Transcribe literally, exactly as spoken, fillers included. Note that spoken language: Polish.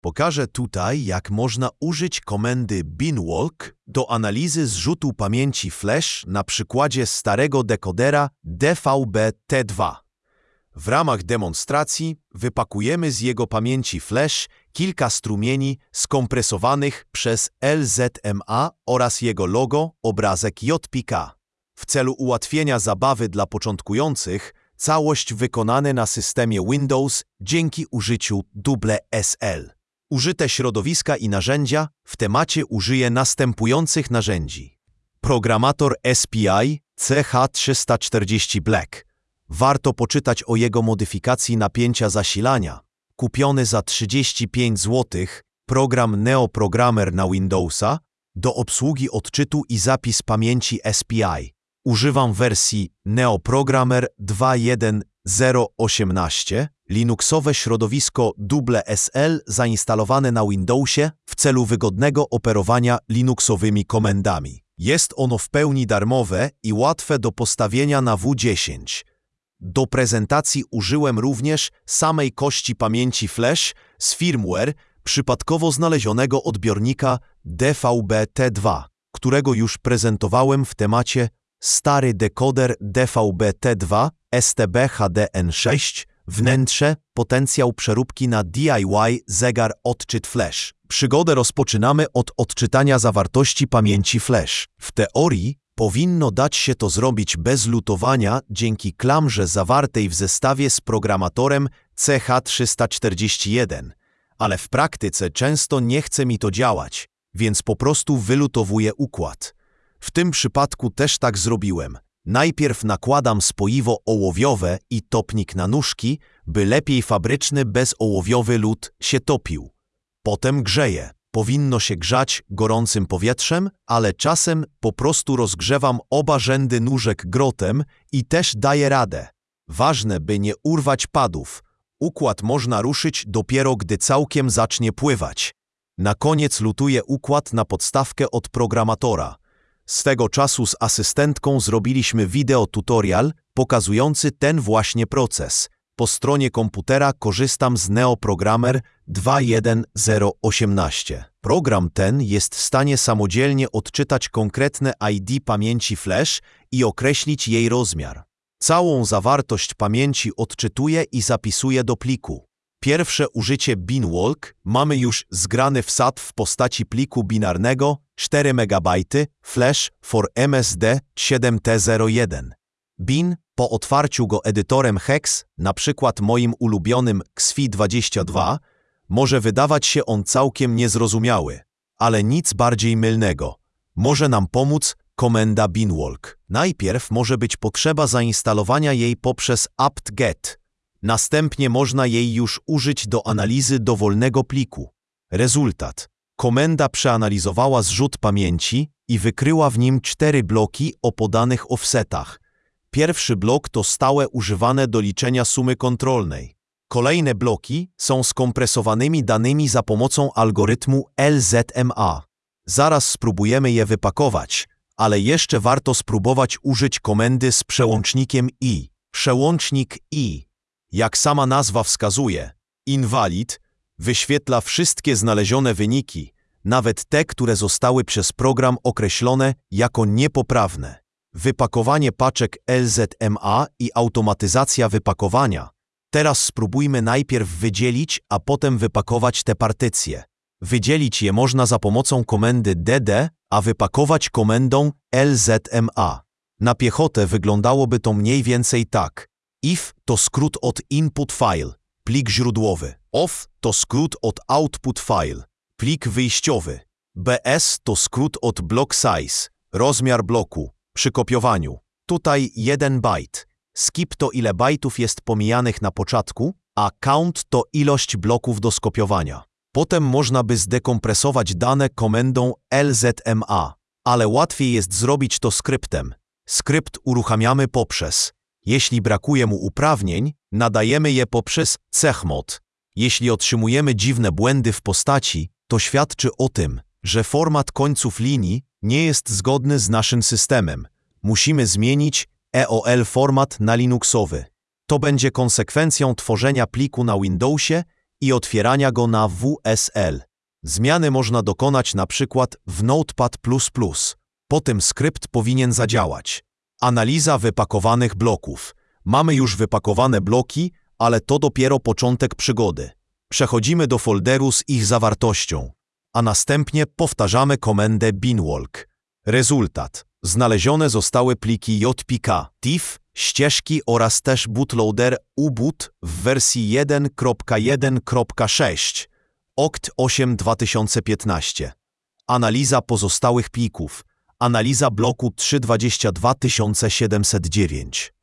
Pokażę tutaj, jak można użyć komendy binwalk do analizy zrzutu pamięci flash na przykładzie starego dekodera D V B T dwa. W ramach demonstracji wypakujemy z jego pamięci flash kilka strumieni skompresowanych przez L Z M A oraz jego logo, obrazek J P K. W celu ułatwienia zabawy dla początkujących, całość wykonane na systemie Windows dzięki użyciu Double S L. Użyte środowiska i narzędzia w temacie użyję następujących narzędzi. Programator S P I C H trzysta czterdzieści Black. Warto poczytać o jego modyfikacji napięcia zasilania. Kupiony za trzydzieści pięć złotych, program Neoprogrammer na Windowsa do obsługi odczytu i zapis pamięci S P I. Używam wersji Neoprogrammer dwa jeden zero osiemnaście, Linuxowe środowisko Double S L zainstalowane na Windowsie w celu wygodnego operowania Linuxowymi komendami. Jest ono w pełni darmowe i łatwe do postawienia na W dziesięć. Do prezentacji użyłem również samej kości pamięci flash z firmware przypadkowo znalezionego odbiornika D V B T dwa, którego już prezentowałem w temacie stary dekoder D V B T dwa S T B H D N sześć, wnętrze, potencjał przeróbki na D I Y, zegar, odczyt flash. Przygodę rozpoczynamy od odczytania zawartości pamięci flash. W teorii powinno dać się to zrobić bez lutowania dzięki klamrze zawartej w zestawie z programatorem C H trzysta czterdzieści jeden, ale w praktyce często nie chce mi to działać, więc po prostu wylutowuję układ. W tym przypadku też tak zrobiłem. Najpierw nakładam spoiwo ołowiowe i topnik na nóżki, by lepiej fabryczny bezołowiowy lód się topił. Potem grzeję. Powinno się grzać gorącym powietrzem, ale czasem po prostu rozgrzewam oba rzędy nóżek grotem i też daję radę. Ważne, by nie urwać padów. Układ można ruszyć dopiero, gdy całkiem zacznie pływać. Na koniec lutuję układ na podstawkę od programatora. Swego czasu z asystentką zrobiliśmy wideo tutorial pokazujący ten właśnie proces. Po stronie komputera korzystam z Neoprogrammer dwa jeden zero osiemnaście. Program ten jest w stanie samodzielnie odczytać konkretne I D pamięci flash i określić jej rozmiar. Całą zawartość pamięci odczytuje i zapisuje do pliku. Pierwsze użycie binwalk mamy już zgrany wsad w postaci pliku binarnego cztery megabajty flash for M S D siedem T zero jeden. Bin, po otwarciu go edytorem hex, na przykład moim ulubionym X F I dwadzieścia dwa, może wydawać się on całkiem niezrozumiały, ale nic bardziej mylnego. Może nam pomóc komenda binwalk. Najpierw może być potrzeba zainstalowania jej poprzez apt-get. Następnie można jej już użyć do analizy dowolnego pliku. Rezultat. Komenda przeanalizowała zrzut pamięci i wykryła w nim cztery bloki o podanych offsetach. Pierwszy blok to stałe używane do liczenia sumy kontrolnej. Kolejne bloki są skompresowanymi danymi za pomocą algorytmu L Z M A. Zaraz spróbujemy je wypakować, ale jeszcze warto spróbować użyć komendy z przełącznikiem I. Przełącznik I, jak sama nazwa wskazuje, invalid, wyświetla wszystkie znalezione wyniki, nawet te, które zostały przez program określone jako niepoprawne. Wypakowanie paczek L Z M A i automatyzacja wypakowania. Teraz spróbujmy najpierw wydzielić, a potem wypakować te partycje. Wydzielić je można za pomocą komendy D D, a wypakować komendą L Z M A. Na piechotę wyglądałoby to mniej więcej tak. If to skrót od input file, plik źródłowy. Off to skrót od output file, plik wyjściowy. B S to skrót od block size, rozmiar bloku. Przy kopiowaniu. Tutaj jeden bajt. Skip to ile bajtów jest pomijanych na początku, a count to ilość bloków do skopiowania. Potem można by zdekompresować dane komendą L Z M A, ale łatwiej jest zrobić to skryptem. Skrypt uruchamiamy poprzez. Jeśli brakuje mu uprawnień, nadajemy je poprzez chmod. Jeśli otrzymujemy dziwne błędy w postaci, to świadczy o tym, że format końców linii nie jest zgodny z naszym systemem. Musimy zmienić E O L format na Linuxowy. To będzie konsekwencją tworzenia pliku na Windowsie i otwierania go na W S L. Zmiany można dokonać na przykład w Notepad plus plus. Po tym skrypt powinien zadziałać. Analiza wypakowanych bloków. Mamy już wypakowane bloki, ale to dopiero początek przygody. Przechodzimy do folderu z ich zawartością, a następnie powtarzamy komendę binwalk. Rezultat. Znalezione zostały pliki J P K, T I F, ścieżki oraz też bootloader U B U T w wersji jeden kropka jeden kropka sześć, O C T osiem dwa tysiące piętnaście. Analiza pozostałych plików. Analiza bloku trzysta dwadzieścia dwa tysiące siedemset dziewięć.